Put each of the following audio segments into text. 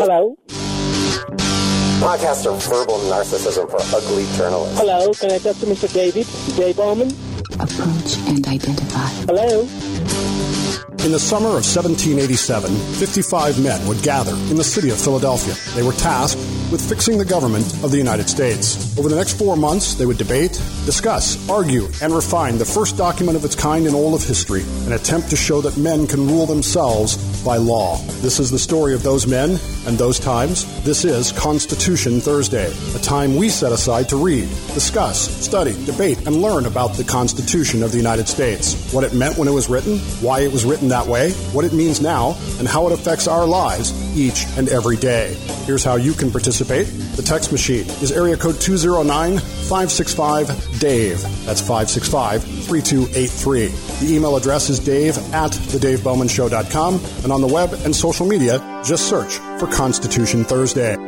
Hello? Podcast of verbal narcissism for ugly journalists. Hello, can I talk to Mr. Dave Bowman? Approach and identify. Hello? In the summer of 1787, 55 men would gather in the city of Philadelphia. They were tasked with fixing the government of the United States. Over the next 4 months, they would debate, discuss, argue, and refine the first document of its kind in all of history, an attempt to show that men can rule themselves by law. This is the story of those men and those times. This is Constitution Thursday, a time we set aside to read, discuss, study, debate, and learn about the Constitution of the United States, what it meant when it was written, why it was written that way, what it means now, and how it affects our lives each and every day. Here's how you can participate. The text machine is area code 209-565-DAVE. That's 565-3283. The email address is dave@thedavebowmanshow.com, and on the web and social media, just search for Constitution Thursday.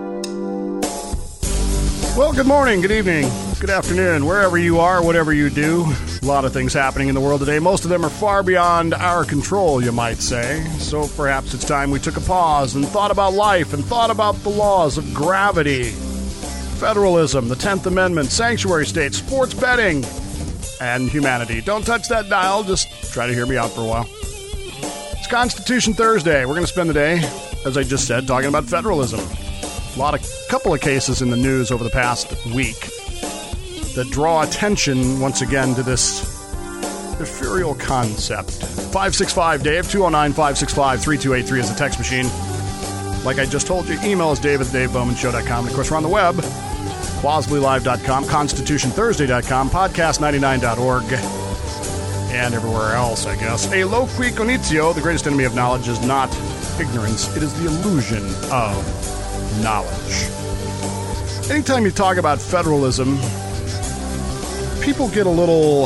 Well, good morning, good evening, good afternoon, wherever you are, whatever you do. A lot of things happening in the world today. Most of them are far beyond our control, you might say. So perhaps it's time we took a pause and thought about life and thought about the laws of gravity, federalism, the 10th Amendment, sanctuary states, sports betting, and humanity. Don't touch that dial. Just try to hear me out for a while. It's Constitution Thursday. We're going to spend the day, as I just said, talking about federalism. Couple of cases in the news over the past week that draw attention once again to this ethereal concept. 565-DAVE, 209-565-3283 is the text machine. Like I just told you, email is dave@thedavebowmanshow.com. And of course, we're on the web, quasleylive.com, constitutionthursday.com, podcast99.org, and everywhere else, I guess. A loqui conitio, the greatest enemy of knowledge is not ignorance. It is the illusion of knowledge. Anytime you talk about federalism, people get a little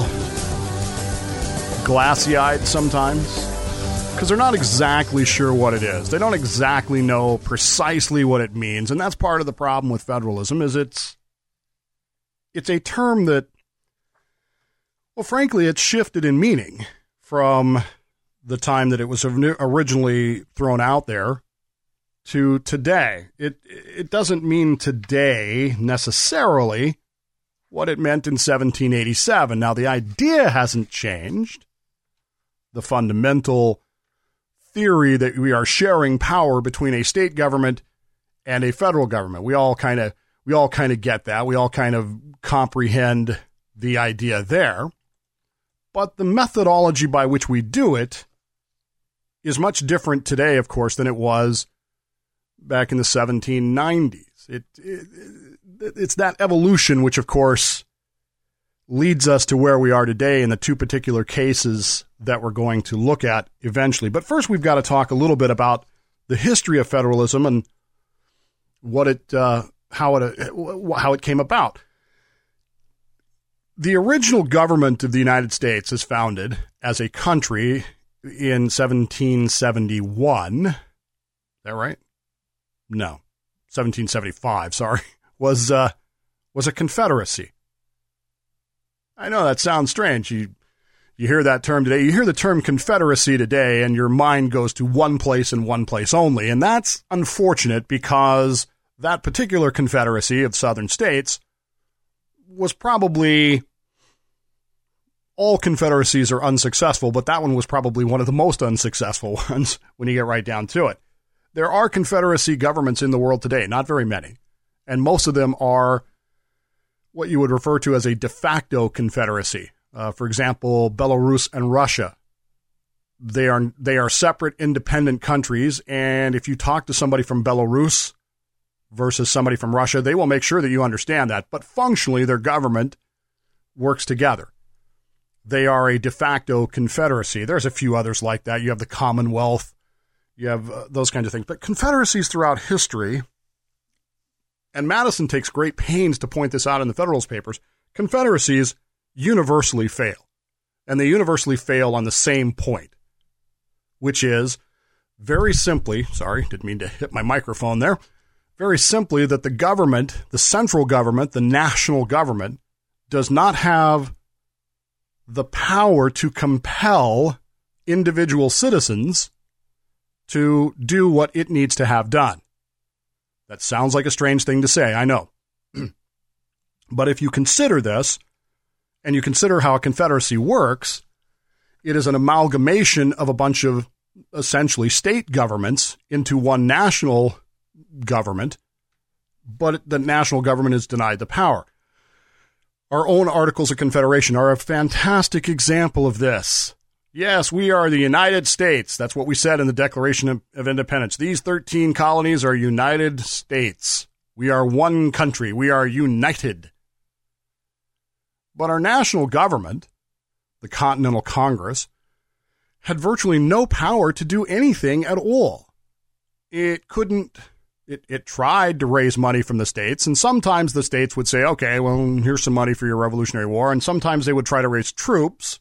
glassy-eyed sometimes because they're not exactly sure what it is. They don't exactly know precisely what it means, and that's part of the problem with federalism is it's a term that, well, frankly, it's shifted in meaning from the time that it was originally thrown out there to today. It doesn't mean today necessarily what it meant in 1787. Now, the idea hasn't changed. The fundamental theory that we are sharing power between a state government and a federal government. We all kind of get that. We all kind of comprehend the idea there. But the methodology by which we do it is much different today, of course, than it was back in the 1790s. It's that evolution which, of course, leads us to where we are today in the two particular cases that we're going to look at eventually. But first, we've got to talk a little bit about the history of federalism and how it came about. The original government of the United States is founded as a country in 1771. Is that right? No, 1775, sorry, was a confederacy. I know that sounds strange. You hear that term today. You hear the term confederacy today, and your mind goes to one place and one place only. And that's unfortunate because that particular confederacy of southern states was probably, all confederacies are unsuccessful, but that one was probably one of the most unsuccessful ones when you get right down to it. There are confederacy governments in the world today, not very many, and most of them are what you would refer to as a de facto confederacy. For example, Belarus and Russia. They are separate, independent countries, and if you talk to somebody from Belarus versus somebody from Russia, they will make sure that you understand that. But functionally, their government works together. They are a de facto confederacy. There's a few others like that. You have the Commonwealth. You have those kinds of things. But confederacies throughout history, and Madison takes great pains to point this out in the Federalist Papers, confederacies universally fail. And they universally fail on the same point, which is very simply, sorry, didn't mean to hit my microphone there, very simply that the government, the central government, the national government, does not have the power to compel individual citizens to do what it needs to have done. That sounds like a strange thing to say, I know. But if you consider this, and you consider how a confederacy works, it is an amalgamation of a bunch of essentially state governments into one national government, but the national government is denied the power. Our own Articles of Confederation are a fantastic example of this. Yes, we are the United States. That's what we said in the Declaration of Independence. These 13 colonies are United States. We are one country. We are united. But our national government, the Continental Congress, had virtually no power to do anything at all. It couldn't. It tried to raise money from the states, and sometimes the states would say, okay, well, here's some money for your Revolutionary War, and sometimes they would try to raise troops,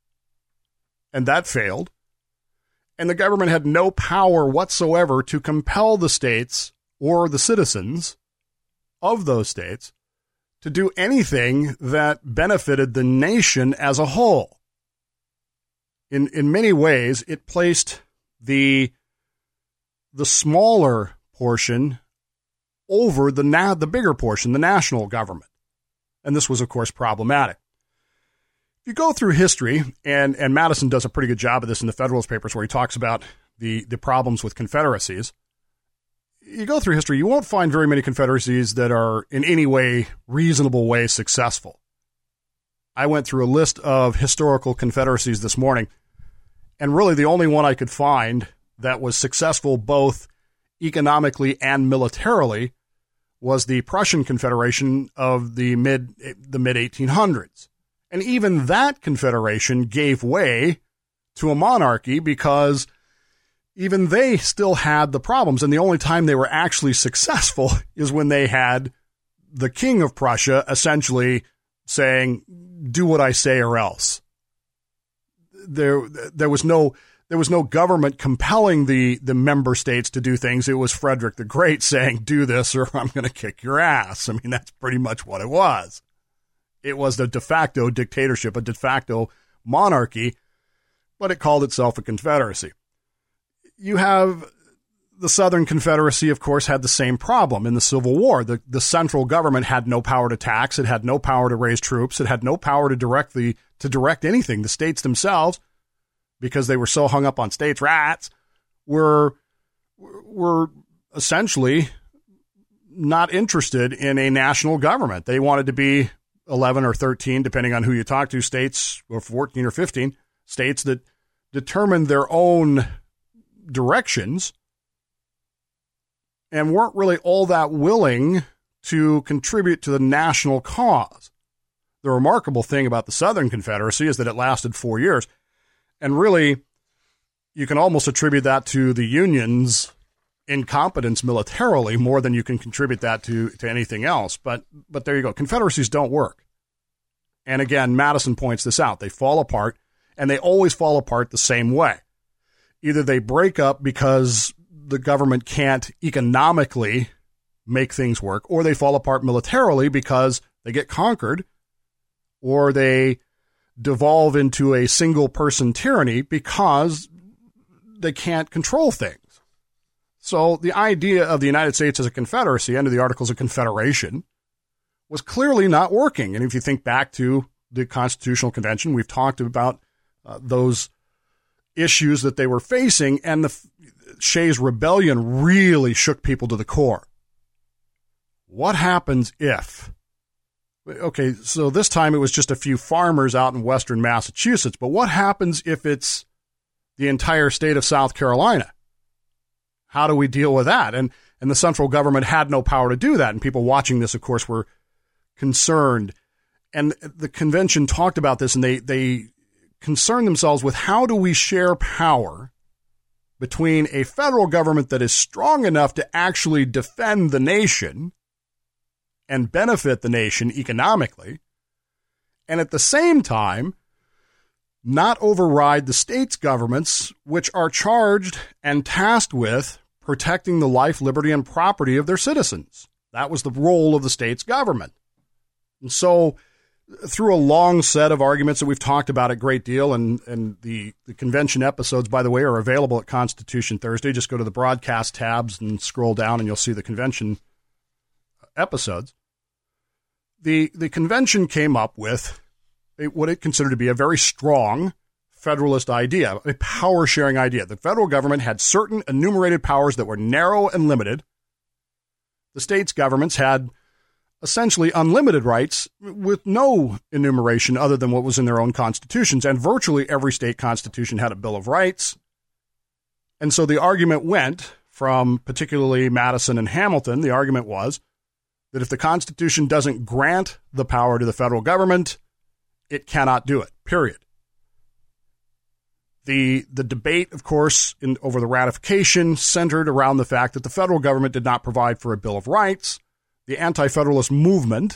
and that failed. And the government had no power whatsoever to compel the states or the citizens of those states to do anything that benefited the nation as a whole. In many ways, it placed the smaller portion over the bigger portion, the national government. And this was, of course, problematic. If you go through history, and Madison does a pretty good job of this in the Federalist Papers where he talks about the problems with confederacies, you go through history, you won't find very many confederacies that are in any way, reasonable way, successful. I went through a list of historical confederacies this morning, and really the only one I could find that was successful both economically and militarily was the Prussian Confederation of the mid 1800s. And even that confederation gave way to a monarchy because even they still had the problems. And the only time they were actually successful is when they had the King of Prussia essentially saying, do what I say or else. There was no government compelling the member states to do things. It was Frederick the Great saying, do this or I'm going to kick your ass. I mean, that's pretty much what it was. It was the de facto dictatorship, a de facto monarchy, but it called itself a confederacy. You have the Southern Confederacy, of course, had the same problem in the Civil War. The central government had no power to tax. It had no power to raise troops. It had no power to direct anything. The states themselves, because they were so hung up on states' rights, were essentially not interested in a national government. They wanted to be 11 or 13, depending on who you talk to, states, or 14 or 15 states that determined their own directions and weren't really all that willing to contribute to the national cause. The remarkable thing about the Southern Confederacy is that it lasted 4 years. And really, you can almost attribute that to the Union's incompetence militarily more than you can contribute that to anything else. But there you go. Confederacies don't work. And again, Madison points this out. They fall apart, and they always fall apart the same way. Either they break up because the government can't economically make things work, or they fall apart militarily because they get conquered, or they devolve into a single-person tyranny because they can't control things. So the idea of the United States as a confederacy under the Articles of Confederation was clearly not working. And if you think back to the Constitutional Convention, we've talked about those issues that they were facing, and the Shays' Rebellion really shook people to the core. What happens if... Okay, so this time it was just a few farmers out in western Massachusetts, but what happens if it's the entire state of South Carolina? How do we deal with that? And the central government had no power to do that, and people watching this, of course, were concerned. And the convention talked about this, and they concerned themselves with how do we share power between a federal government that is strong enough to actually defend the nation and benefit the nation economically, and at the same time, not override the states' governments, which are charged and tasked with protecting the life, liberty, and property of their citizens. That was the role of the states' government. And so through a long set of arguments that we've talked about a great deal, and the convention episodes, by the way, are available at Constitution Thursday. Just go to the broadcast tabs and scroll down, and you'll see the convention episodes. The convention came up with what it considered to be a very strong federalist idea, a power-sharing idea. The federal government had certain enumerated powers that were narrow and limited. The states' governments had essentially unlimited rights with no enumeration other than what was in their own constitutions, and virtually every state constitution had a Bill of Rights. And so the argument went from particularly Madison and Hamilton, the argument was that if the Constitution doesn't grant the power to the federal government, it cannot do it, period. The debate, of course, over the ratification centered around the fact that the federal government did not provide for a Bill of Rights. The anti-federalist movement,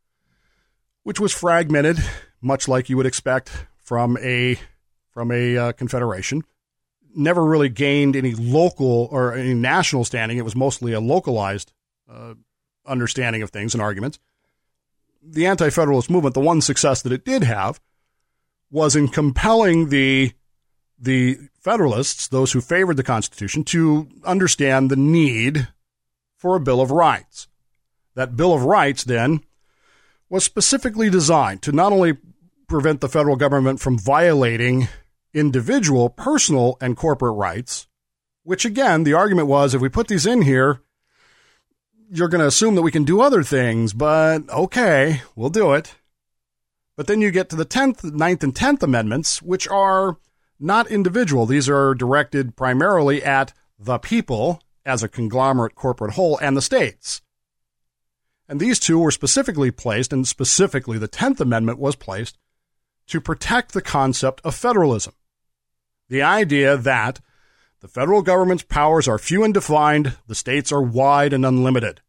which was fragmented, much like you would expect from a confederation, never really gained any local or any national standing. It was mostly a localized understanding of things and arguments. The anti-federalist movement, the one success that it did have, was in compelling the Federalists, those who favored the Constitution, to understand the need for a Bill of Rights. That Bill of Rights, then, was specifically designed to not only prevent the federal government from violating individual, personal, and corporate rights, which, again, the argument was, if we put these in here, you're going to assume that we can do other things, but okay, we'll do it. But then you get to the 10th, 9th, and 10th Amendments, which are not individual. These are directed primarily at the people as a conglomerate corporate whole and the states. And these two were specifically placed, and specifically the 10th Amendment was placed to protect the concept of federalism. The idea that the federal government's powers are few and defined, the states are wide and unlimited,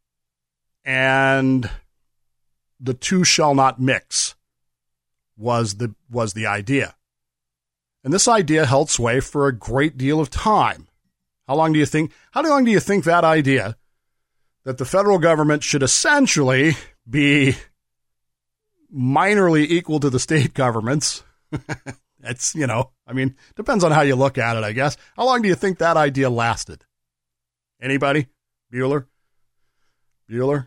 and the two shall not mix was the idea. And this idea held sway for a great deal of time. How long do you think that idea that the federal government should essentially be minorly equal to the state governments? It's, depends on how you look at it, I guess. How long do you think that idea lasted? Anybody? Bueller? Yeah,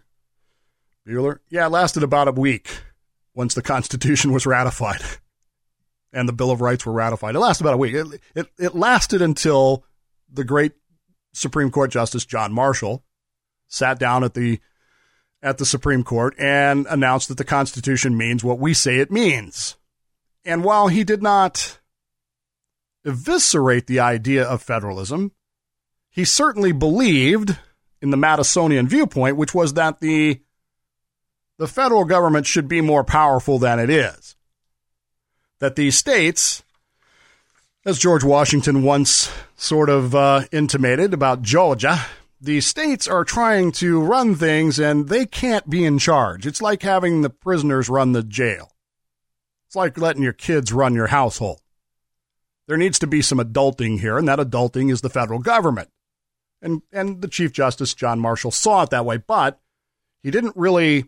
it lasted about a week once the Constitution was ratified and the Bill of Rights were ratified. It lasted about a week. It lasted until the great Supreme Court Justice John Marshall sat down at the Supreme Court and announced that the Constitution means what we say it means. And while he did not eviscerate the idea of federalism, he certainly believed in the Madisonian viewpoint, which was that the federal government should be more powerful than it is. That the states, as George Washington once sort of intimated about Georgia, the states are trying to run things and they can't be in charge. It's like having the prisoners run the jail. It's like letting your kids run your household. There needs to be some adulting here, and that adulting is the federal government. And the Chief Justice, John Marshall, saw it that way, but he didn't really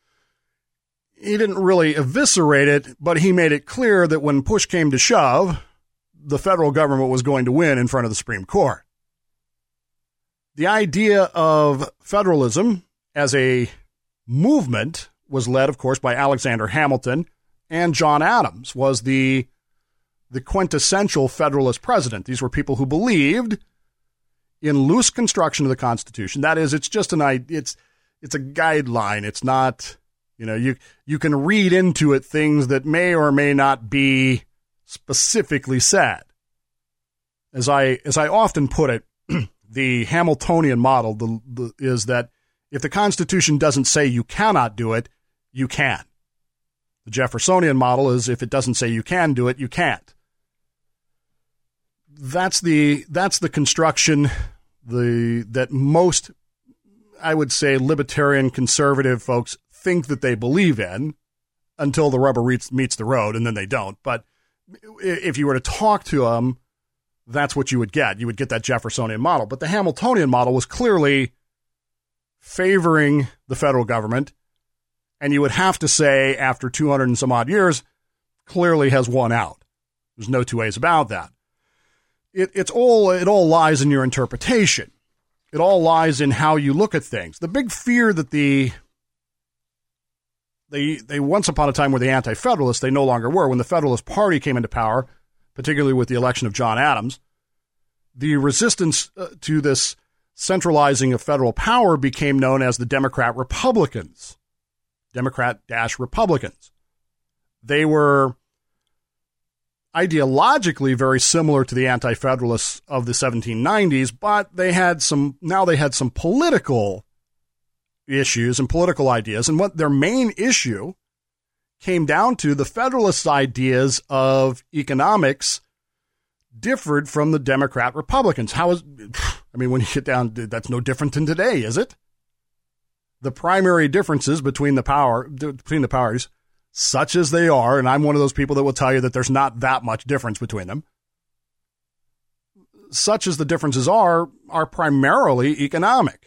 eviscerate it, but he made it clear that when push came to shove, the federal government was going to win in front of the Supreme Court. The idea of federalism as a movement was led, of course, by Alexander Hamilton, and John Adams was the quintessential Federalist president. These were people who believed in loose construction of the Constitution. That is, it's just it's a guideline. It's not, you can read into it things that may or may not be specifically said. As I often put it, the Hamiltonian model is that if the Constitution doesn't say you cannot do it, you can. The Jeffersonian model is if it doesn't say you can do it, you can't. That's the construction that most, I would say, libertarian conservative folks think that they believe in until the rubber meets the road, and then they don't. But if you were to talk to them, that's what you would get. You would get that Jeffersonian model. But the Hamiltonian model was clearly favoring the federal government And you would have to say, after 200 and some odd years, clearly has won out. There's no two ways about that. It all lies in your interpretation. It all lies in how you look at things. The big fear that they once upon a time were the anti-federalists, they no longer were. When the Federalist Party came into power, particularly with the election of John Adams, the resistance to this centralizing of federal power became known as the Democrat-Republicans. Democrat-Republicans. They were ideologically very similar to the anti-federalists of the 1790s, but they had some political issues and political ideas. And what their main issue came down to, the Federalists' ideas of economics differed from the Democrat-Republicans. When you get down, that's no different than today, is it? The primary differences between the parties, such as they are, and I'm one of those people that will tell you that there's not that much difference between them, such as the differences are primarily economic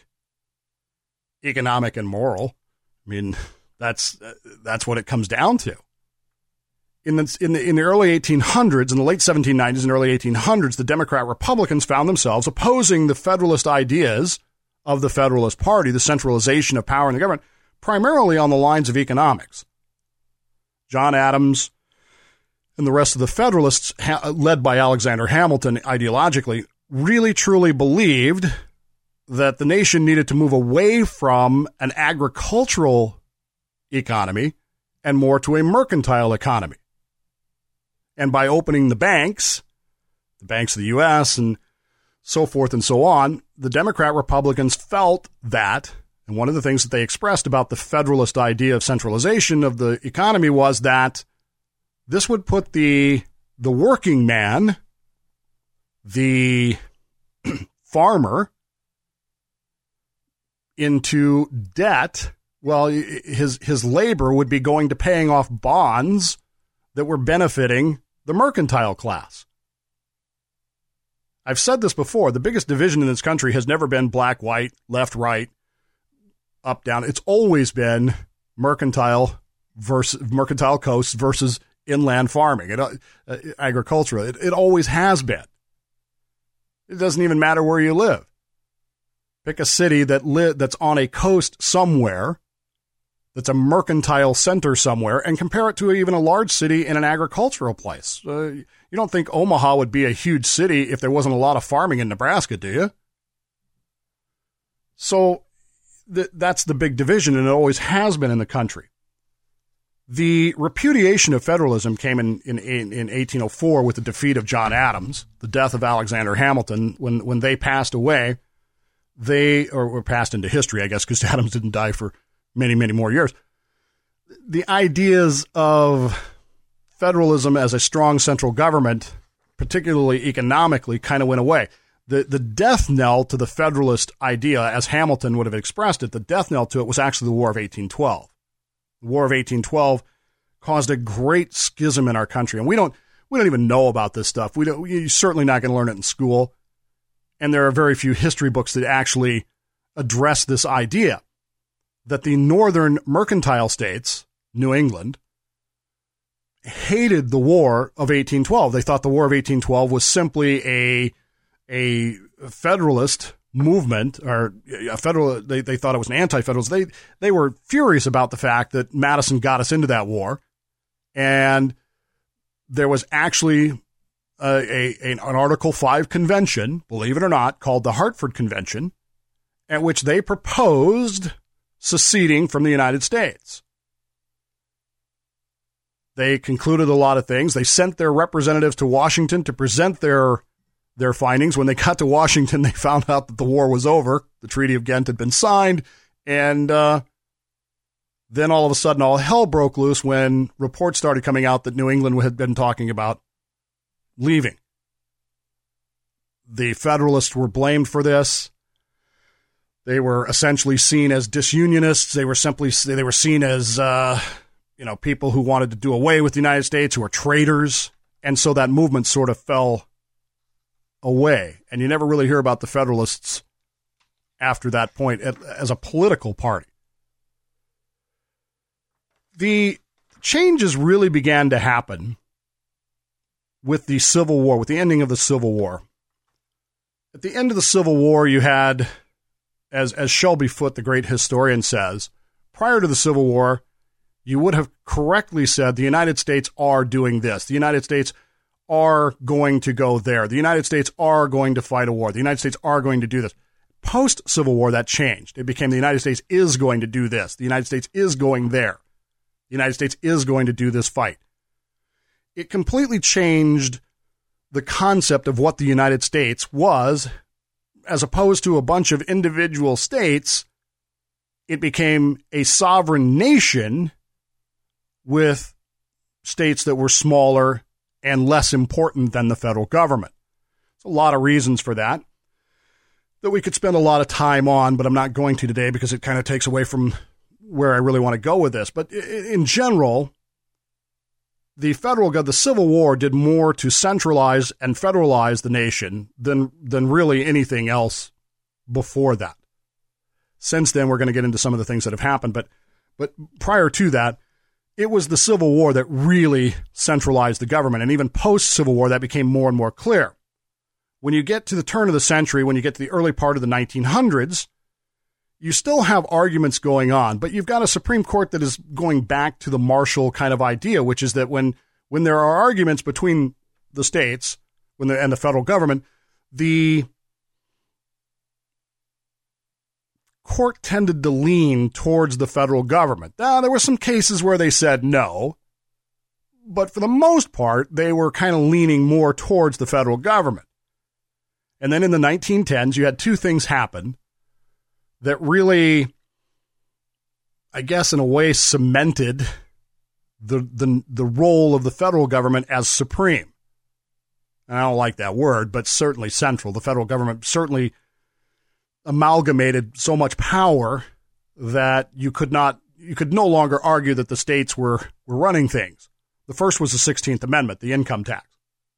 and moral. I mean, that's what it comes down to. In the early 1800s, in the late 1790s and early 1800s, the Democrat-Republicans found themselves opposing the Federalist ideas of the Federalist Party, the centralization of power in the government, primarily on the lines of economics. John Adams and the rest of the Federalists, led by Alexander Hamilton ideologically, really truly believed that the nation needed to move away from an agricultural economy and more to a mercantile economy. And by opening the banks of the U.S. and so forth and so on, the Democrat-Republicans felt that, and one of the things that they expressed about the Federalist idea of centralization of the economy was that this would put the working man, the farmer, into debt. Well, his labor would be going to paying off bonds that were benefiting the mercantile class. I've said this before. The biggest division in this country has never been black, white, left, right, up, down. It's always been mercantile coast versus inland farming, agricultural. It always has been. It doesn't even matter where you live. Pick a city that's on a coast somewhere, that's a mercantile center somewhere, and compare it to even a large city in an agricultural place. You don't think Omaha would be a huge city if there wasn't a lot of farming in Nebraska, do you? So that's the big division, and it always has been in the country. The repudiation of federalism came in 1804 with the defeat of John Adams, the death of Alexander Hamilton. When they passed away, they were passed into history, I guess, because Adams didn't die for many, many more years. The ideas of federalism as a strong central government, particularly economically, kind of went away. The death knell to the Federalist idea, as Hamilton would have expressed it, the death knell to it was actually the War of 1812. The War of 1812 caused a great schism in our country, and we don't even know about this stuff. You're certainly not going to learn it in school, and there are very few history books that actually address this idea that the northern mercantile states, New England, hated the War of 1812. They thought the War of 1812 was simply a Federalist movement, or a federal. They thought it was an anti-Federalist. They were furious about the fact that Madison got us into that war, and there was actually an Article 5 convention, believe it or not, called the Hartford Convention, at which they proposed seceding from the United States. They concluded a lot of things. They sent their representatives to Washington to present their findings. When they got to Washington, they found out that the war was over. The Treaty of Ghent had been signed, and then all of a sudden all hell broke loose when reports started coming out that New England had been talking about leaving. The Federalists were blamed for this. They were essentially seen as disunionists. They were seen as people who wanted to do away with the United States, who were traitors, and so that movement sort of fell away. And you never really hear about the Federalists after that point as a political party. The changes really began to happen with the Civil War, with the ending of the Civil War. At the end of the Civil War, you had, as Shelby Foote, the great historian, says, prior to the Civil War, you would have correctly said the United States are doing this. The United States are going to go there. The United States are going to fight a war. The United States are going to do this. Post-Civil War, that changed. It became the United States is going to do this. The United States is going there. The United States is going to do this fight. It completely changed the concept of what the United States was. As opposed to a bunch of individual states, it became a sovereign nation with states that were smaller and less important than the federal government. There's a lot of reasons for that we could spend a lot of time on, but I'm not going to today because it kind of takes away from where I really want to go with this. But in general, the Civil War did more to centralize and federalize the nation than really anything else before that. Since then, we're going to get into some of the things that have happened, but prior to that, it was the Civil War that really centralized the government, and even post-Civil War, that became more and more clear. When you get to the turn of the century, when you get to the early part of the 1900s, you still have arguments going on, but you've got a Supreme Court that is going back to the Marshall kind of idea, which is that when there are arguments between the states and the federal government, the court tended to lean towards the federal government. Now, there were some cases where they said no, but for the most part, they were kind of leaning more towards the federal government. And then in the 1910s, you had two things happen that really, I guess, in a way, cemented the role of the federal government as supreme. And I don't like that word, but certainly central. The federal government certainly amalgamated so much power that you could no longer argue that the states were running things. The first was the 16th Amendment, the income tax.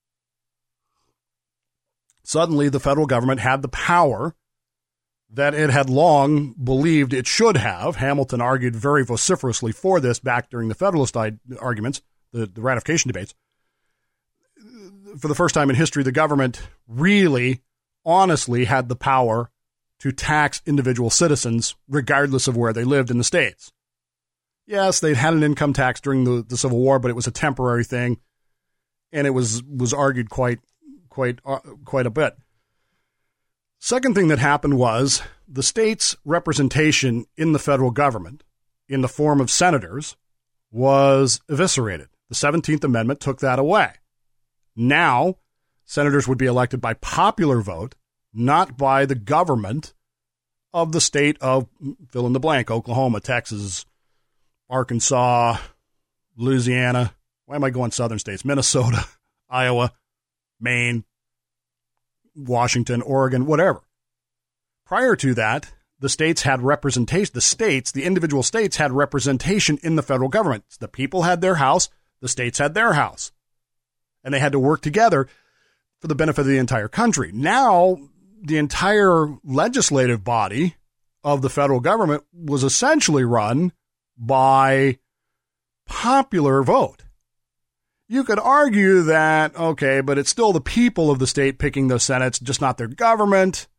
Suddenly, the federal government had the power that it had long believed it should have. Hamilton argued very vociferously for this back during the Federalist arguments, the ratification debates. For the first time in history, the government really, honestly had the power to tax individual citizens regardless of where they lived in the states. Yes, they'd had an income tax during the Civil War, but it was a temporary thing, and it was argued quite a bit. Second thing that happened was the states' representation in the federal government in the form of senators was eviscerated. The 17th Amendment took that away. Now, senators would be elected by popular vote, not by the government of the state of fill in the blank, Oklahoma, Texas, Arkansas, Louisiana. Why am I going southern states? Minnesota, Iowa, Maine, Washington, Oregon, whatever. Prior to that, the states had representation. The individual states had representation in the federal government. The people had their house, the states had their house. And they had to work together for the benefit of the entire country. Now, the entire legislative body of the federal government was essentially run by popular vote. You could argue that, okay, but it's still the people of the state picking the senates, just not their government.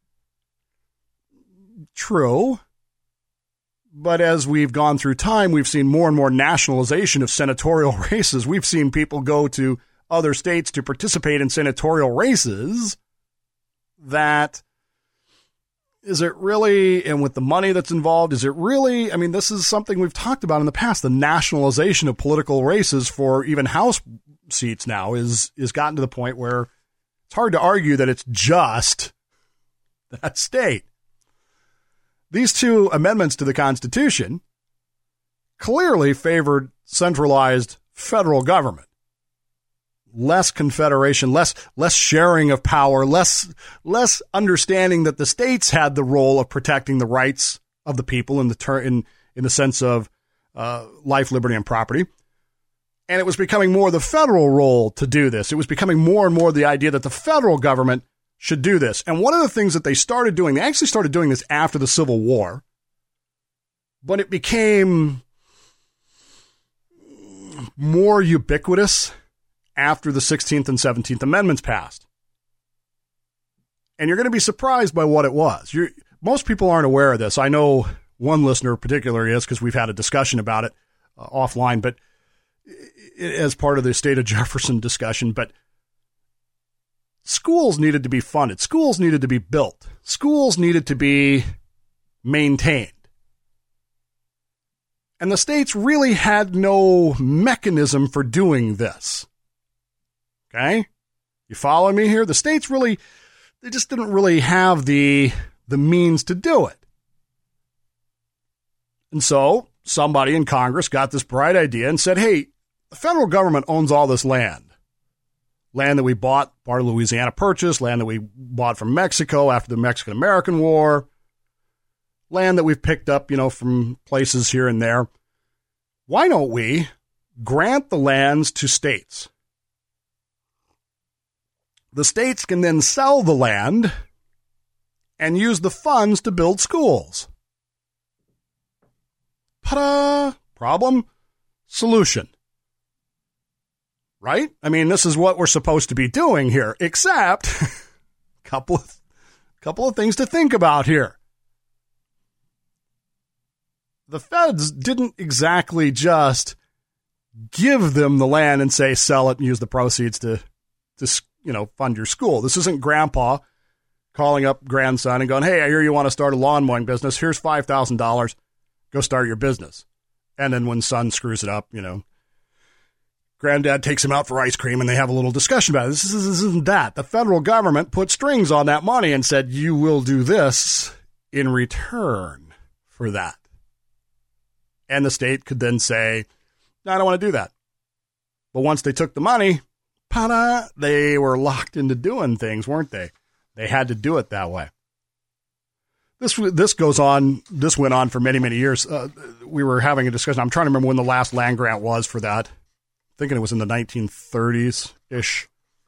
True. But as we've gone through time, we've seen more and more nationalization of senatorial races. We've seen people go to other states to participate in senatorial races. That, is it really, and with the money that's involved, is it really, I mean, this is something we've talked about in the past, the nationalization of political races for even House seats now is gotten to the point where it's hard to argue that it's just that state. These two amendments to the Constitution clearly favored centralized federal government. Less confederation, less sharing of power, less understanding that the states had the role of protecting the rights of the people in the sense of life, liberty, and property. And it was becoming more the federal role to do this. It was becoming more and more the idea that the federal government should do this. And one of the things that they started doing, they actually started doing this after the Civil War, but it became more ubiquitous after the 16th and 17th Amendments passed. And you're going to be surprised by what it was. Most people aren't aware of this. I know one listener particularly is because we've had a discussion about it offline, but as part of the State of Jefferson discussion. But schools needed to be funded. Schools needed to be built. Schools needed to be maintained. And the states really had no mechanism for doing this. Okay? You follow me here? The states really, they just didn't really have the means to do it. And so somebody in Congress got this bright idea and said, hey, the federal government owns all this land. Land that we bought, part of Louisiana Purchase, land that we bought from Mexico after the Mexican-American War, land that we've picked up, from places here and there. Why don't we grant the lands to states? The states can then sell the land and use the funds to build schools. Ta-da! Problem? Solution. Right? I mean, this is what we're supposed to be doing here, except couple of things to think about here. The feds didn't exactly just give them the land and say, sell it and use the proceeds to fund your school. This isn't grandpa calling up grandson and going, hey, I hear you want to start a lawn mowing business. Here's $5,000. Go start your business. And then when son screws it up, granddad takes him out for ice cream and they have a little discussion about it. This isn't that. The federal government put strings on that money and said, you will do this in return for that. And the state could then say, no, I don't want to do that. But once they took the money, they were locked into doing things, weren't they? They had to do it that way. This goes on. This went on for many, many years. We were having a discussion. I'm trying to remember when the last land grant was for that. I'm thinking it was in the 1930s-ish.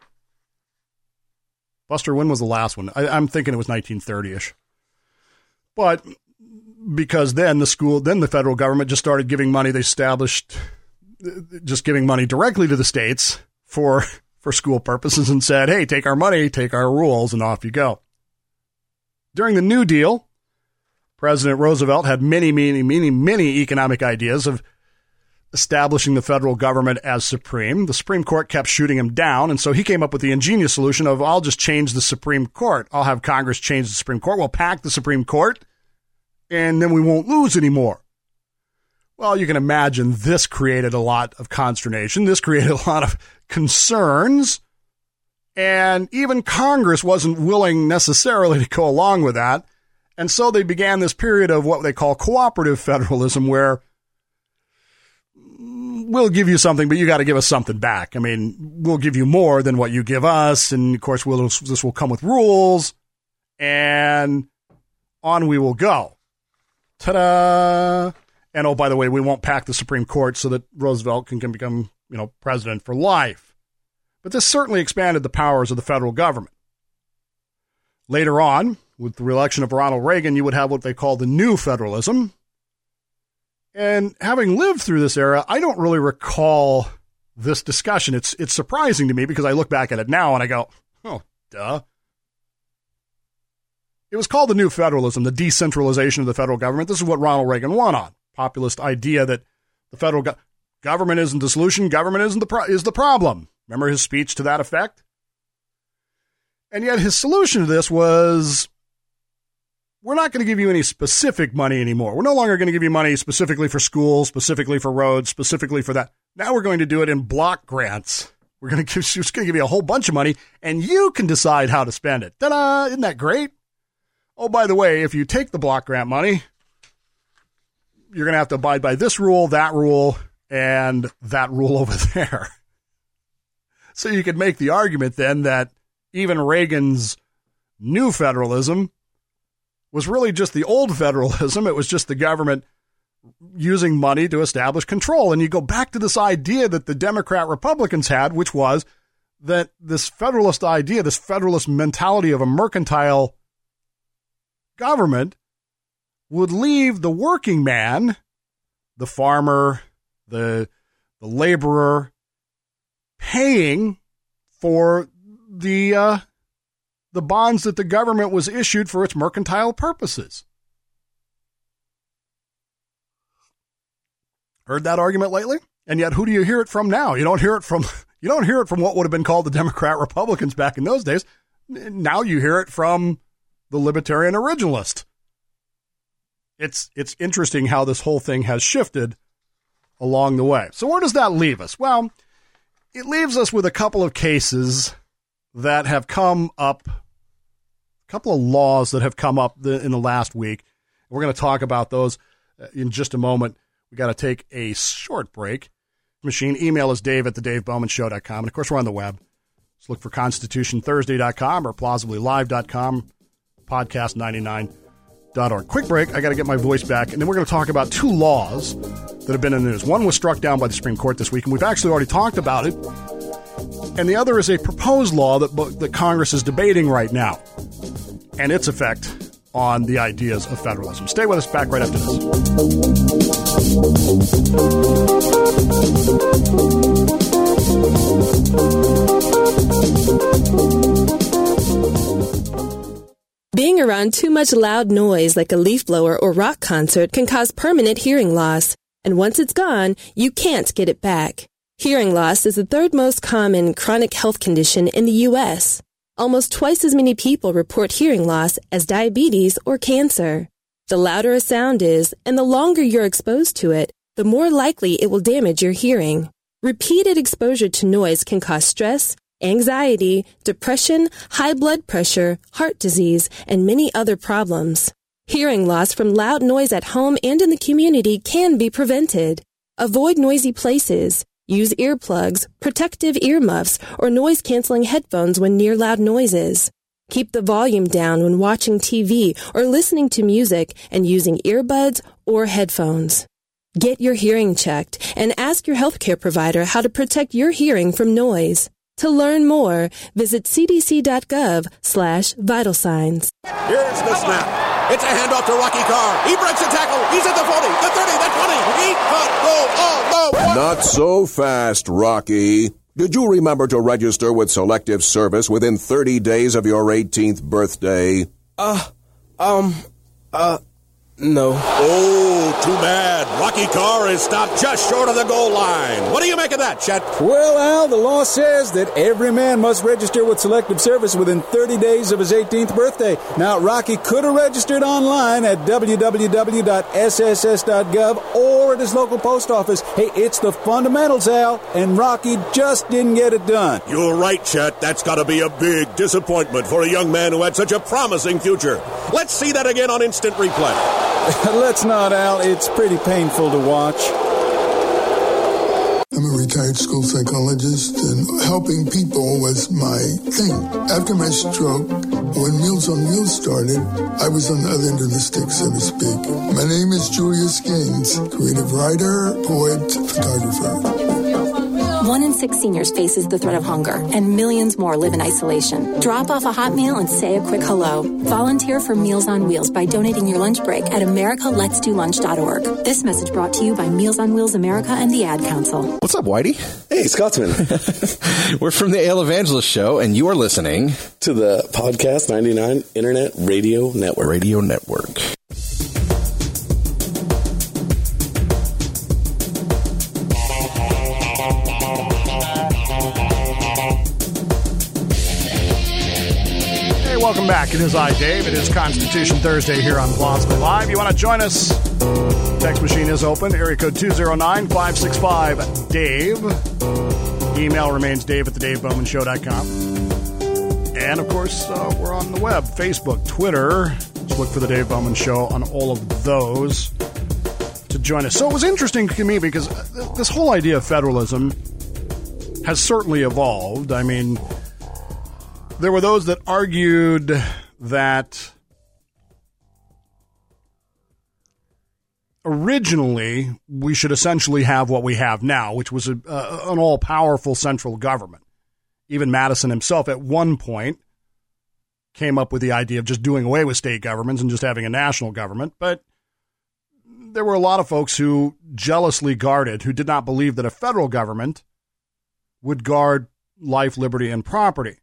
Buster, when was the last one? I'm thinking it was 1930-ish. But because then the federal government just started giving money. They established just giving money directly to the states for school purposes and said, hey, take our money, take our rules, and off you go. During the New Deal, President Roosevelt had many, many, many, many economic ideas of establishing the federal government as supreme. The Supreme Court kept shooting him down, and so he came up with the ingenious solution of, I'll just change the Supreme Court. I'll have Congress change the Supreme Court. We'll pack the Supreme Court, and then we won't lose anymore. Well, you can imagine this created a lot of consternation. This created a lot of concerns. And even Congress wasn't willing necessarily to go along with that. And so they began this period of what they call cooperative federalism, where we'll give you something, but you got to give us something back. I mean, we'll give you more than what you give us. And of course, this will come with rules, and on we will go. Ta-da! And oh, by the way, we won't pack the Supreme Court so that Roosevelt can become, president for life. But this certainly expanded the powers of the federal government. Later on, with the reelection of Ronald Reagan, you would have what they call the new federalism. And having lived through this era, I don't really recall this discussion. It's surprising to me because I look back at it now and I go, oh, duh. It was called the new federalism, the decentralization of the federal government. This is what Ronald Reagan won on. Populist idea that the federal government isn't the solution, government is the problem. Remember his speech to that effect? And yet his solution to this was, we're not going to give you any specific money anymore. We're no longer going to give you money specifically for schools, specifically for roads, specifically for that. Now we're going to do it in block grants. We're going to give you a whole bunch of money, and you can decide how to spend it. Ta-da! Isn't that great? Oh, by the way, if you take the block grant money, you're going to have to abide by this rule, and that rule over there. So you could make the argument then that even Reagan's new federalism was really just the old federalism. It was just the government using money to establish control. And you go back to this idea that the Democrat Republicans had, which was that this federalist idea, this federalist mentality of a mercantile government would leave the working man, the farmer, the the laborer paying for the bonds that the government was issued for its mercantile purposes. Heard that argument lately? And yet, who do you hear it from now? You don't hear it from what would have been called the Democrat Republicans back in those days. Now you hear it from the libertarian originalist. It's interesting how this whole thing has shifted along the way. So where does that leave us? Well, it leaves us with a couple of cases that have come up, a couple of laws that have come up in the last week. We're going to talk about those in just a moment. We got to take a short break. Machine, email us dave@thedavebowmanshow.com. And of course, we're on the web. Just look for constitutionthursday.com or plausiblylive.com, podcast99.org. Quick break. I got to get my voice back. And then we're going to talk about two laws that have been in the news. One was struck down by the Supreme Court this week, and we've actually already talked about it. And the other is a proposed law that Congress is debating right now and its effect on the ideas of federalism. Stay with us. Back right after this. Being around too much loud noise like a leaf blower or rock concert can cause permanent hearing loss. And once it's gone, you can't get it back. Hearing loss is the third most common chronic health condition in the U.S. Almost twice as many people report hearing loss as diabetes or cancer. The louder a sound is, and the longer you're exposed to it, the more likely it will damage your hearing. Repeated exposure to noise can cause stress, anxiety, depression, high blood pressure, heart disease, and many other problems. Hearing loss from loud noise at home and in the community can be prevented. Avoid noisy places. Use earplugs, protective earmuffs, or noise-canceling headphones when near loud noises. Keep the volume down when watching TV or listening to music and using earbuds or headphones. Get your hearing checked and ask your healthcare provider how to protect your hearing from noise. To learn more, visit cdc.gov/vital signs. Here's the snap. It's a handoff to Rocky Carr. He breaks a tackle. He's at the 40, the 30, the 20. He could go all the way. Not so fast, Rocky. Did you remember to register with Selective Service within 30 days of your 18th birthday? No. Oh, too bad. Rocky Carr is stopped just short of the goal line. What do you make of that, Chet? Well, Al, the law says that every man must register with Selective Service within 30 days of his 18th birthday. Now, Rocky could have registered online at www.sss.gov or at his local post office. Hey, it's the fundamentals, Al, and Rocky just didn't get it done. You're right, Chet. That's got to be a big disappointment for a young man who had such a promising future. Let's see that again on instant replay. Let's not, Al. It's pretty painful to watch. I'm a retired school psychologist, and helping people was my thing. After my stroke, when Meals on Wheels started, I was on the other end of the stick, so to speak. My name is Julius Gaines, creative writer, poet, photographer. 1 in 6 seniors faces the threat of hunger, and millions more live in isolation. Drop off a hot meal and say a quick hello. Volunteer for Meals on Wheels by donating your lunch break at americaletsdolunch.org. This message brought to you by Meals on Wheels America and the Ad Council. What's up, Whitey? Hey, Scotsman. We're from the Ale Evangelist Show, and you are listening to the Podcast 99 Internet Radio Network. Radio Network. Welcome back. It is I, Dave. It is Constitution Thursday here on Plausibly Live. You want to join us? Text machine is open. Area code 209-565-DAVE. Email remains dave@thedavebowmanshow.com. And, of course, we're on the web. Facebook, Twitter. Just look for The Dave Bowman Show on all of those to join us. So it was interesting to me because this whole idea of federalism has certainly evolved. I mean, there were those that argued that originally we should essentially have what we have now, which was an all-powerful central government. Even Madison himself at one point came up with the idea of just doing away with state governments and just having a national government. But there were a lot of folks who jealously guarded, who did not believe that a federal government would guard life, liberty, and property.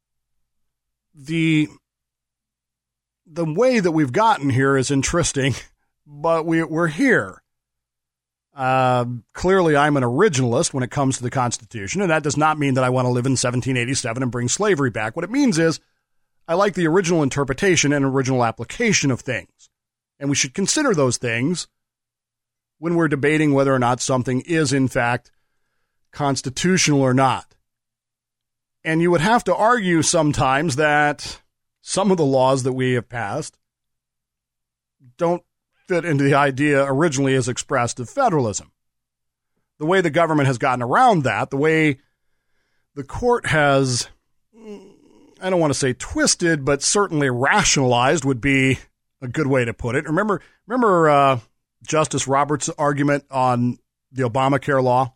The way that we've gotten here is interesting, but we're here. Clearly, I'm an originalist when it comes to the Constitution, and that does not mean that I want to live in 1787 and bring slavery back. What it means is I like the original interpretation and original application of things, and we should consider those things when we're debating whether or not something is, in fact, constitutional or not. And you would have to argue sometimes that some of the laws that we have passed don't fit into the idea originally as expressed of federalism. The way the government has gotten around that, the way the court has, I don't want to say twisted, but certainly rationalized would be a good way to put it. Remember Justice Roberts' argument on the Obamacare law?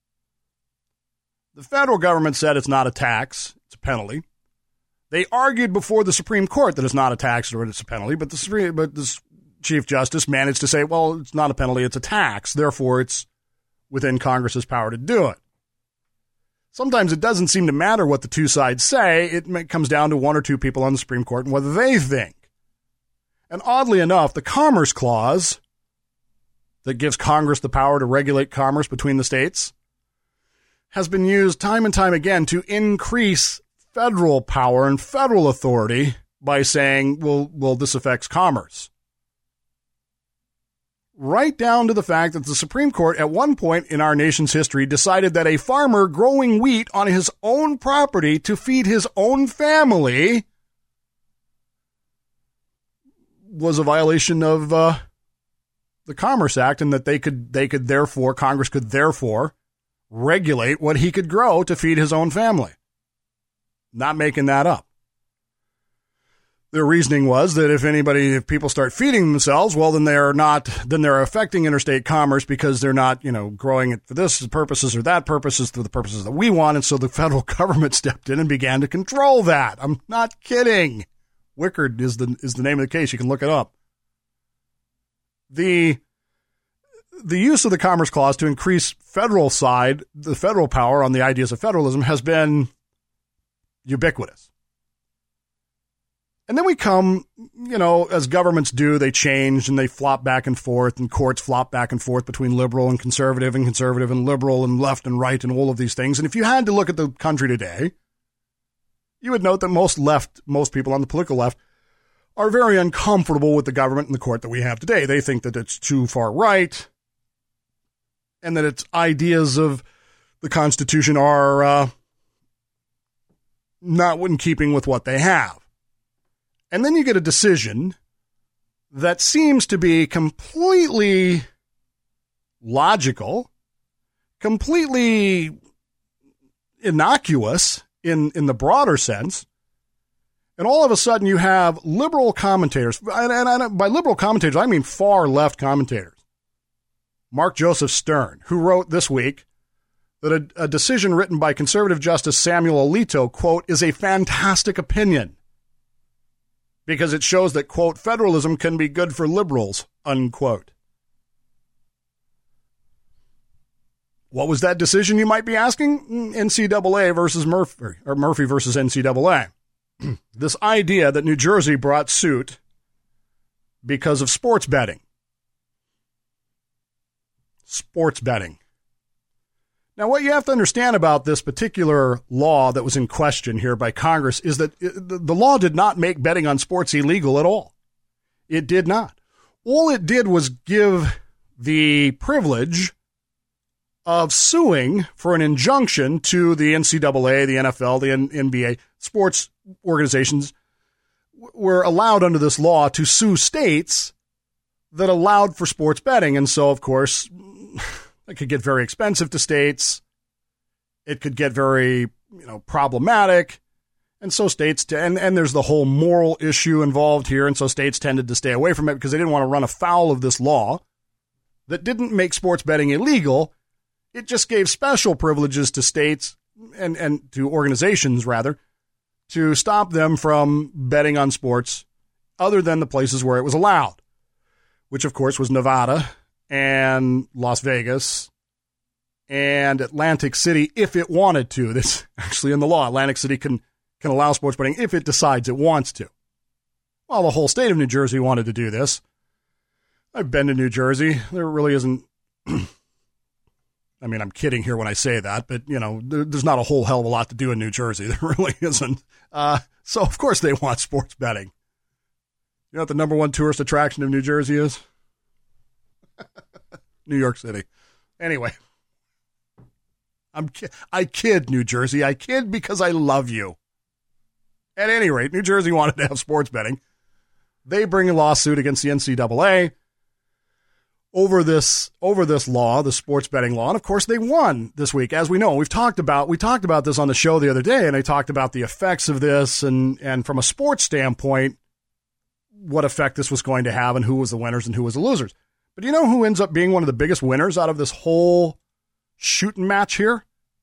The federal government said it's not a tax, it's a penalty. They argued before the Supreme Court that it's not a tax or it's a penalty, but the Chief Justice managed to say, well, it's not a penalty, it's a tax. Therefore, it's within Congress's power to do it. Sometimes it doesn't seem to matter what the two sides say. It comes down to one or two people on the Supreme Court and whether they think. And oddly enough, the Commerce Clause that gives Congress the power to regulate commerce between the states has been used time and time again to increase federal power and federal authority by saying, well, this affects commerce. Right down to the fact that the Supreme Court at one point in our nation's history decided that a farmer growing wheat on his own property to feed his own family was a violation of the Commerce Act, and that they could therefore, Congress could therefore regulate what he could grow to feed his own family. Not making that up. Their reasoning was that if people start feeding themselves, well, then they're affecting interstate commerce because they're not, growing it for this purposes or that purposes, for the purposes that we want. And so the federal government stepped in and began to control that. I'm not kidding. Wickard is the name of the case. You can look it up. The use of the Commerce Clause to increase the federal power on the ideas of federalism has been ubiquitous. And then we come, as governments do, they change and they flop back and forth, and courts flop back and forth between liberal and conservative and liberal and left and right and all of these things. And if you had to look at the country today, you would note that most people on the political left are very uncomfortable with the government and the court that we have today. They think that it's too far right and that its ideas of the Constitution are not in keeping with what they have. And then you get a decision that seems to be completely logical, completely innocuous in the broader sense. And all of a sudden you have liberal commentators, and by liberal commentators, I mean far left commentators. Mark Joseph Stern, who wrote this week that a decision written by conservative Justice Samuel Alito, quote, is a fantastic opinion because it shows that, quote, federalism can be good for liberals, unquote. What was that decision, you might be asking? NCAA versus Murphy, or Murphy versus NCAA. This idea that New Jersey brought suit because of sports betting. Sports betting. Now, what you have to understand about this particular law that was in question here by Congress is that the law did not make betting on sports illegal at all. It did not. All it did was give the privilege of suing for an injunction to the NCAA, the NFL, the NBA, sports organizations were allowed under this law to sue states that allowed for sports betting. And so, of course, it could get very expensive to states. It could get very, problematic. And so states, and there's the whole moral issue involved here. And so states tended to stay away from it because they didn't want to run afoul of this law that didn't make sports betting illegal. It just gave special privileges to states and to organizations, rather, to stop them from betting on sports other than the places where it was allowed. which of course was Nevada and Las Vegas and Atlantic City if it wanted to. This actually in the law. Atlantic City can allow sports betting if it decides it wants to. Well, the whole state of New Jersey wanted to do this. I've been to New Jersey. There really isn't, I mean, I'm kidding here when I say that, but, you know, there's not a whole hell of a lot to do in New Jersey. There really isn't. So, of course, they want sports betting. You know what the number one tourist attraction of New Jersey is? New York City. Anyway, I kid, New Jersey. I kid because I love you. At any rate, New Jersey wanted to have sports betting. They bring a lawsuit against the NCAA over this law, the sports betting law, and of course they won this week. As we know, we talked about this on the show the other day, and I talked about the effects of this and from a sports standpoint, what effect this was going to have and who was the winners and who was the losers. But do you know who ends up being one of the biggest winners out of this whole shooting match here?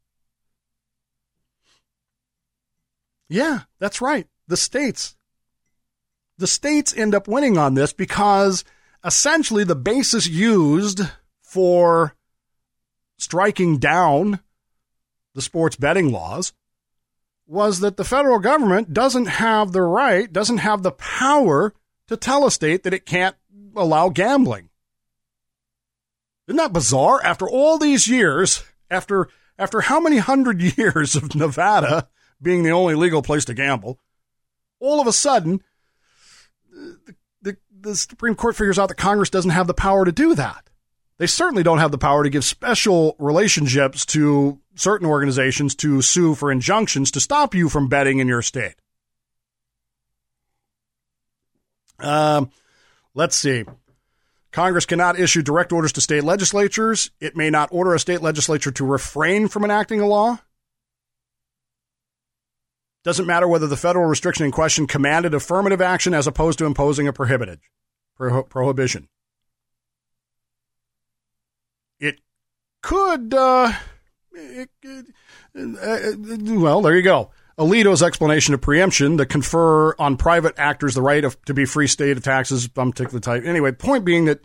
Yeah, that's right. The states. The states end up winning on this because essentially the basis used for striking down the sports betting laws was that the federal government doesn't have the power to tell a state that it can't allow gambling. Isn't that bizarre? After all these years, after how many hundred years of Nevada being the only legal place to gamble, all of a sudden, the Supreme Court figures out that Congress doesn't have the power to do that. They certainly don't have the power to give special relationships to certain organizations to sue for injunctions to stop you from betting in your state. Let's see. Congress cannot issue direct orders to state legislatures. It may not order a state legislature to refrain from enacting a law. Doesn't matter whether the federal restriction in question commanded affirmative action as opposed to imposing a prohibition. It could, well, there you go. Alito's explanation of preemption, to confer on private actors the right to be free state of taxes, some particular type. Anyway, point being that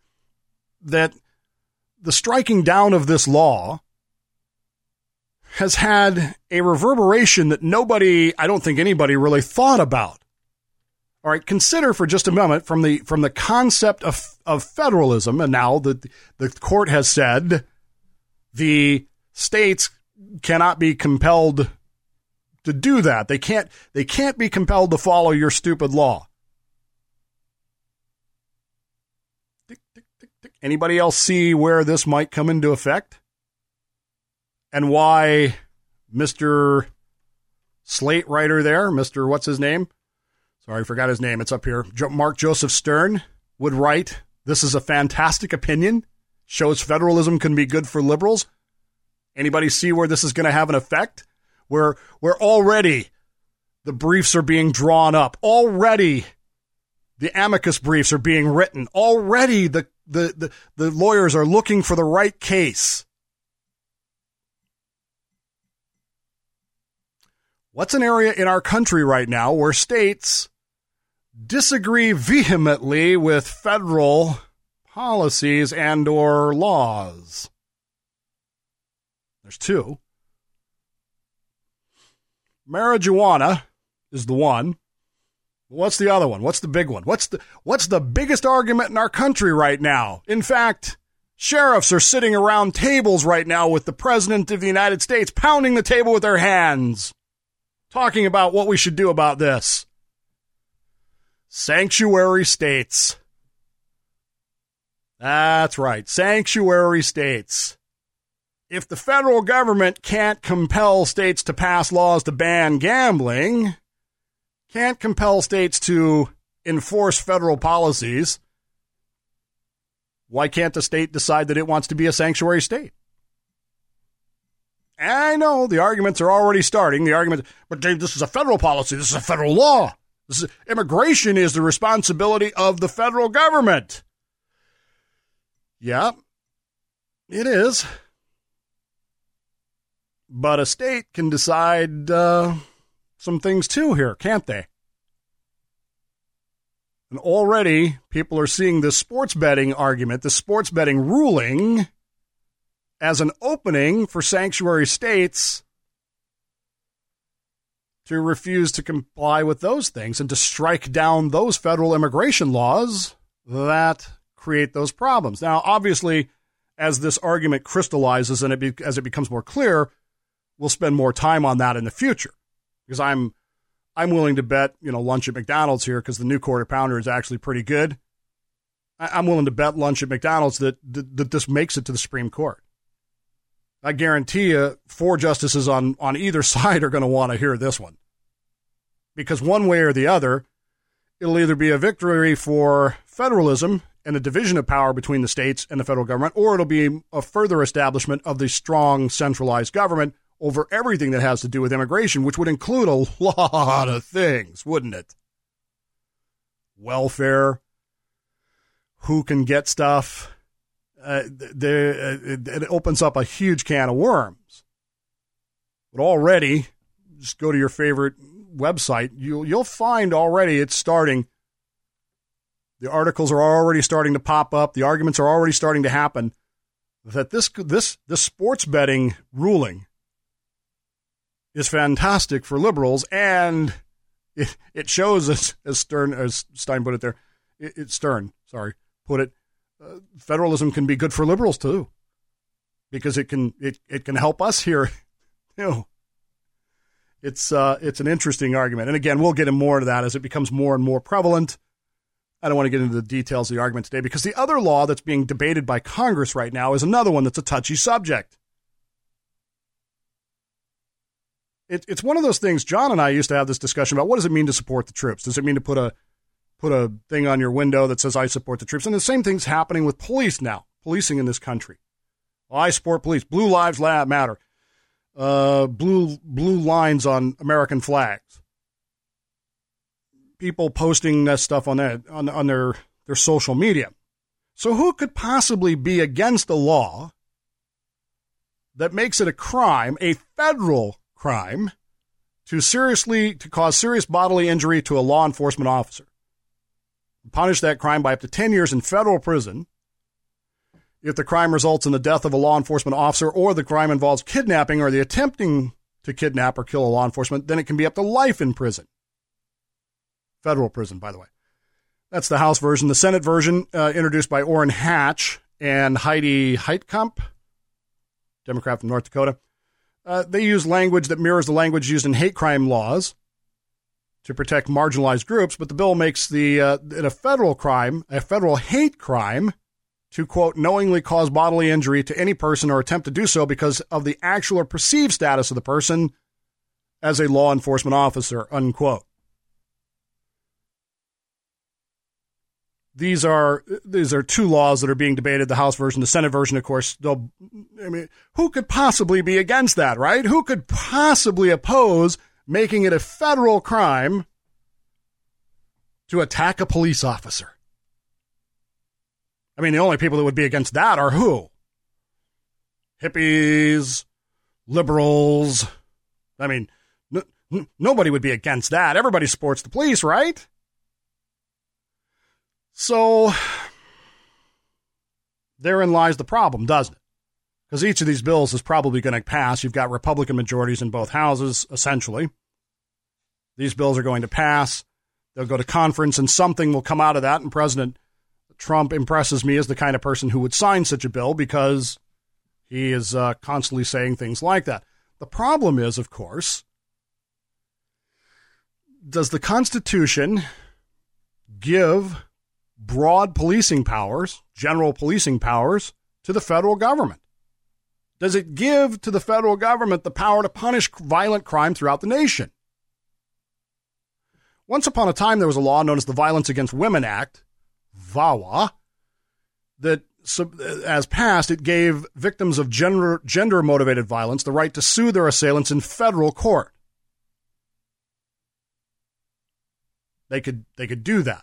the striking down of this law has had a reverberation that I don't think anybody really thought about. All right, consider for just a moment from the concept of federalism, and now the court has said the states cannot be compelled to do that. They can't be compelled to follow your stupid law. Anybody else see where this might come into effect? And why Mr. Slate writer there, Mr. what's his name? Sorry, I forgot his name. It's up here. Mark Joseph Stern would write, "This is a fantastic opinion. Shows federalism can be good for liberals." Anybody see where this is going to have an effect? Where already the briefs are being drawn up. Already the amicus briefs are being written. Already the lawyers are looking for the right case. What's an area in our country right now where states disagree vehemently with federal policies and or laws? There's two. Marijuana is the one. What's the other one? What's the big one? What's the biggest argument in our country right now? In fact, sheriffs are sitting around tables right now with the President of the United States, pounding the table with their hands, talking about what we should do about this. Sanctuary states. That's right, sanctuary states. If the federal government can't compel states to pass laws to ban gambling, can't compel states to enforce federal policies, why can't the state decide that it wants to be a sanctuary state? I know the arguments are already starting. But Dave, this is a federal policy. This is a federal law. Immigration is the responsibility of the federal government. Yeah, it is. But a state can decide some things too here, can't they? And already people are seeing this sports betting argument, the sports betting ruling, as an opening for sanctuary states to refuse to comply with those things and to strike down those federal immigration laws that create those problems. Now, obviously, as this argument crystallizes and as it becomes more clear, we'll spend more time on that in the future, because I'm willing to bet, lunch at McDonald's here, because the new Quarter Pounder is actually pretty good. I'm willing to bet lunch at McDonald's that this makes it to the Supreme Court. I guarantee you 4 justices on either side are going to want to hear this one, because one way or the other, it'll either be a victory for federalism and a division of power between the states and the federal government, or it'll be a further establishment of the strong centralized government over everything that has to do with immigration, which would include a lot of things, wouldn't it? Welfare, who can get stuff. It opens up a huge can of worms. But already, just go to your favorite website, you'll find already it's starting. The articles are already starting to pop up. The arguments are already starting to happen that this sports betting ruling is fantastic for liberals, and it shows, as Stein put it there, federalism can be good for liberals too, because it can help us here. It's an interesting argument, and again, we'll get into more of that as it becomes more and more prevalent. I don't want to get into the details of the argument today, because the other law that's being debated by Congress right now is another one that's a touchy subject. It's one of those things. John and I used to have this discussion about, what does it mean to support the troops? Does it mean to put a thing on your window that says I support the troops? And the same thing's happening with police now, policing in this country. Well, I support police. Blue lives matter. Blue lines on American flags. People posting that stuff on their social media. So who could possibly be against a law that makes it a crime, a federal crime, to cause serious bodily injury to a law enforcement officer? Punish that crime by up to 10 years in federal prison. If the crime results in the death of a law enforcement officer, or the crime involves kidnapping or the attempting to kidnap or kill a law enforcement, then it can be up to life in prison. Federal prison, by the way. That's the House version. The Senate version, introduced by Orrin Hatch and Heidi Heitkamp, Democrat from North Dakota. They use language that mirrors the language used in hate crime laws to protect marginalized groups, but the bill makes it a federal crime, a federal hate crime, to, quote, knowingly cause bodily injury to any person or attempt to do so because of the actual or perceived status of the person as a law enforcement officer, unquote. These are 2 laws that are being debated, the House version, the Senate version, of course. Who could possibly be against that, right? Who could possibly oppose making it a federal crime to attack a police officer? I mean, the only people that would be against that are who? Hippies, liberals. I mean, nobody would be against that. Everybody supports the police, right? So therein lies the problem, doesn't it? Because each of these bills is probably going to pass. You've got Republican majorities in both houses, essentially. These bills are going to pass. They'll go to conference, and something will come out of that. And President Trump impresses me as the kind of person who would sign such a bill, because he is constantly saying things like that. The problem is, of course, does the Constitution give broad policing powers, general policing powers, to the federal government? Does it give to the federal government the power to punish violent crime throughout the nation? Once upon a time, there was a law known as the Violence Against Women Act, VAWA, that, as passed, it gave victims of gender-motivated violence the right to sue their assailants in federal court. They could do that.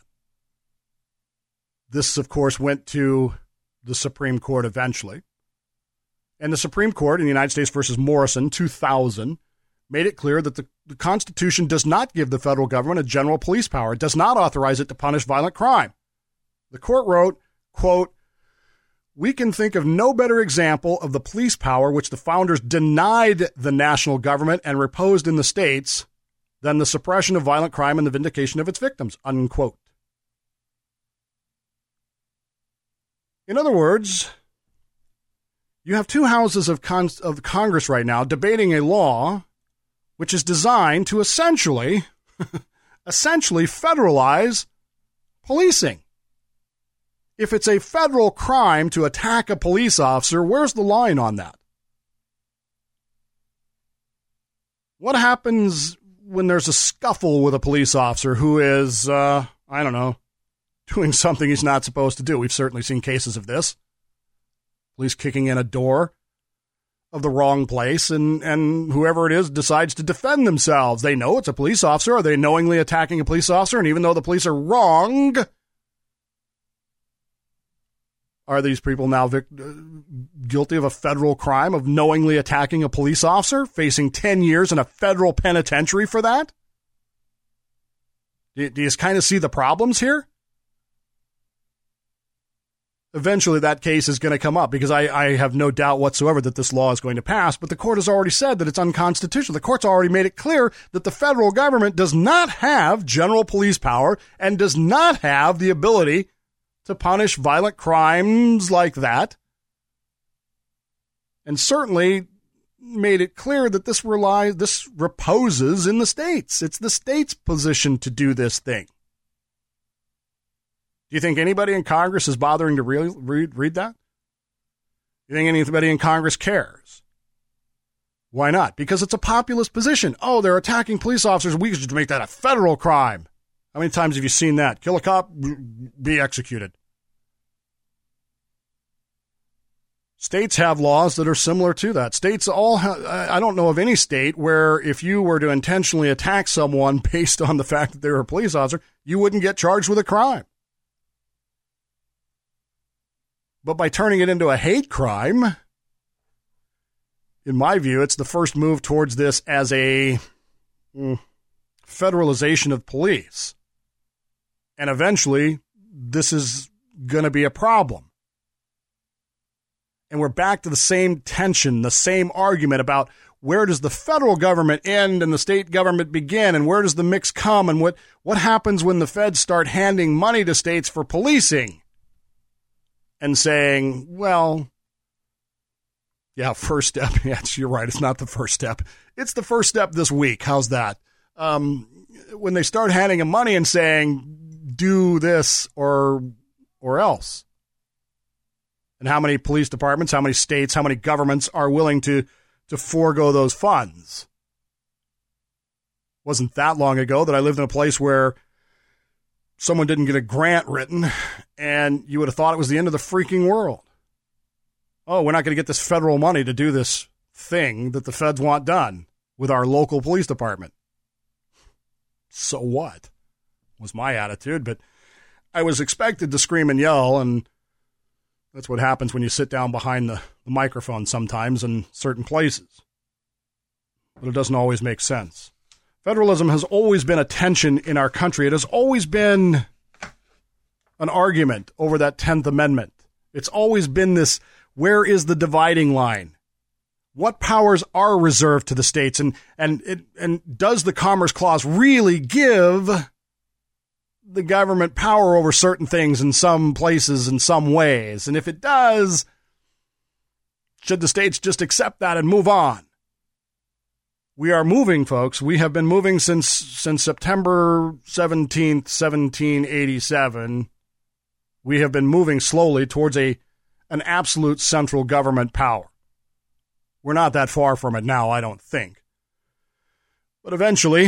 This, of course, went to the Supreme Court eventually. And the Supreme Court in the United States versus Morrison, 2000, made it clear that the Constitution does not give the federal government a general police power. It does not authorize it to punish violent crime. The court wrote, quote, "We can think of no better example of the police power which the founders denied the national government and reposed in the states than the suppression of violent crime and the vindication of its victims," unquote. In other words, you have two houses of Congress right now debating a law which is designed to essentially federalize policing. If it's a federal crime to attack a police officer, where's the line on that? What happens when there's a scuffle with a police officer who is, doing something he's not supposed to do? We've certainly seen cases of this. Police kicking in a door of the wrong place, and whoever it is decides to defend themselves. They know it's a police officer. Are they knowingly attacking a police officer? And even though the police are wrong, are these people now guilty of a federal crime of knowingly attacking a police officer, facing 10 years in a federal penitentiary for that? Do you kind of see the problems here? Eventually that case is going to come up because I have no doubt whatsoever that this law is going to pass, but the court has already said that it's unconstitutional. The court's already made it clear that the federal government does not have general police power and does not have the ability to punish violent crimes like that. And certainly made it clear that this reposes in the states. It's the states' position to do this thing. Do you think anybody in Congress is bothering to read that? You think anybody in Congress cares? Why not? Because it's a populist position. Oh, they're attacking police officers. We should make that a federal crime. How many times have you seen that? Kill a cop, be executed. States have laws that are similar to that. States all I don't know of any state where if you were to intentionally attack someone based on the fact that they were a police officer, you wouldn't get charged with a crime. But by turning it into a hate crime, in my view, it's the first move towards this as a federalization of police. And eventually, this is going to be a problem. And we're back to the same tension, the same argument about where does the federal government end and the state government begin, and where does the mix come, and what happens when the feds start handing money to states for policing? And saying, well, yeah, first step. Yes, you're right. It's not the first step. It's the first step this week. How's that? When they start handing them money and saying, do this or else. And how many police departments, how many states, how many governments are willing to forego those funds? Wasn't that long ago that I lived in a place where someone didn't get a grant written, and you would have thought it was the end of the freaking world. Oh, we're not going to get this federal money to do this thing that the feds want done with our local police department. So what? Was my attitude, but I was expected to scream and yell, and that's what happens when you sit down behind the microphone sometimes in certain places. But it doesn't always make sense. Federalism has always been a tension in our country. It has always been an argument over that 10th Amendment. It's always been this, where is the dividing line? What powers are reserved to the states? And does the Commerce Clause really give the government power over certain things in some places, in some ways? And if it does, should the states just accept that and move on? We are moving, folks. We have been moving since September 17th, 1787. We have been moving slowly towards an absolute central government power. We're not that far from it now, I don't think. But eventually,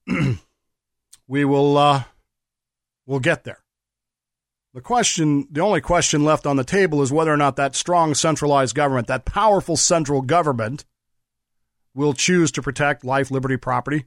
we'll get there. The only question left on the table is whether or not that strong centralized government, that powerful central government, will choose to protect life, liberty, property,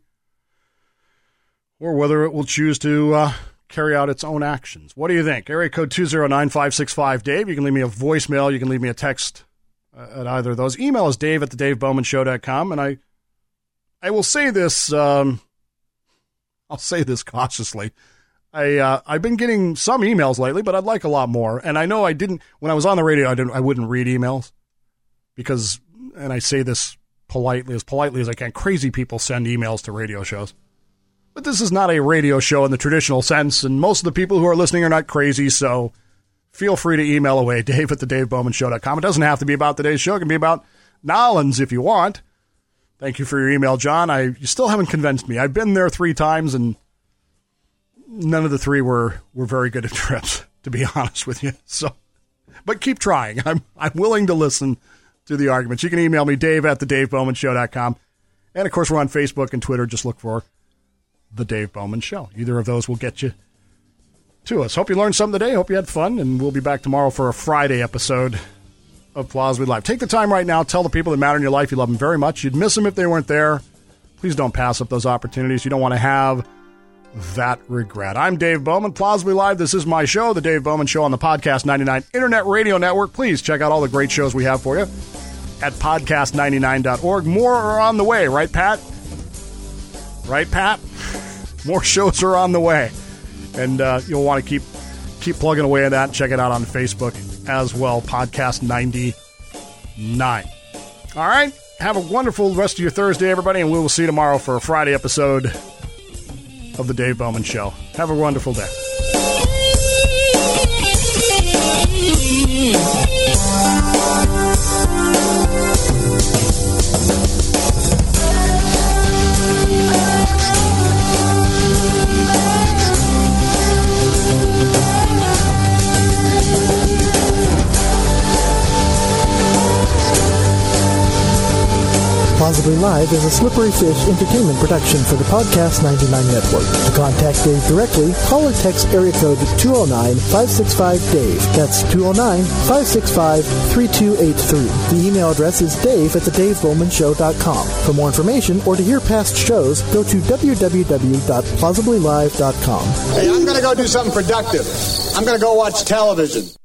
or whether it will choose to carry out its own actions. What do you think? Area code 209-565-DAVE. You can leave me a voicemail. You can leave me a text at either of those. Email is dave@thedavebowmanshow.com, and I I will say this, I'll say this cautiously. I've been getting some emails lately, but I'd like a lot more. And I know I didn't, when I was on the radio, I wouldn't read emails because, and I say this politely as I can, crazy people send emails to radio shows. But this is not a radio show in the traditional sense, and most of the people who are listening are not crazy, so feel free to email away, Dave@thedavebowmanshow.com. It doesn't have to be about today's show. It can be about Nolans if you want. Thank you for your email, John. You still haven't convinced me. I've been there 3 times, and none of the 3 were very good at trips, to be honest with you. So, but keep trying. I'm willing to listen to the arguments. You can email me, Dave@thedavebowmanshow.com. And, of course, we're on Facebook and Twitter. Just look for The Dave Bowman Show. Either of those will get you to us. Hope you learned something today. Hope you had fun. And we'll be back tomorrow for a Friday episode of Plausibly Live. Take the time right now. Tell the people that matter in your life you love them very much. You'd miss them if they weren't there. Please don't pass up those opportunities. You don't want to have that regret. I'm Dave Bowman, Plausibly Live. This is my show, The Dave Bowman Show on the Podcast 99 Internet Radio Network. Please check out all the great shows we have for you at podcast99.org. More are on the way, right, Pat? Right, Pat? More shows are on the way. And you'll want to keep plugging away at that. Check it out on Facebook as well, Podcast 99. All right. Have a wonderful rest of your Thursday, everybody, and we will see you tomorrow for a Friday episode of The Dave Bowman Show. Have a wonderful day. Plausibly Live is a Slippery Fish entertainment production for the Podcast 99 Network. To contact Dave directly, call or text area code 209-565-DAVE. That's 209-565-3283. The email address is dave@thedavebowmanshow.com. For more information or to hear past shows, go to www.plausiblylive.com. Hey, I'm going to go do something productive. I'm going to go watch television.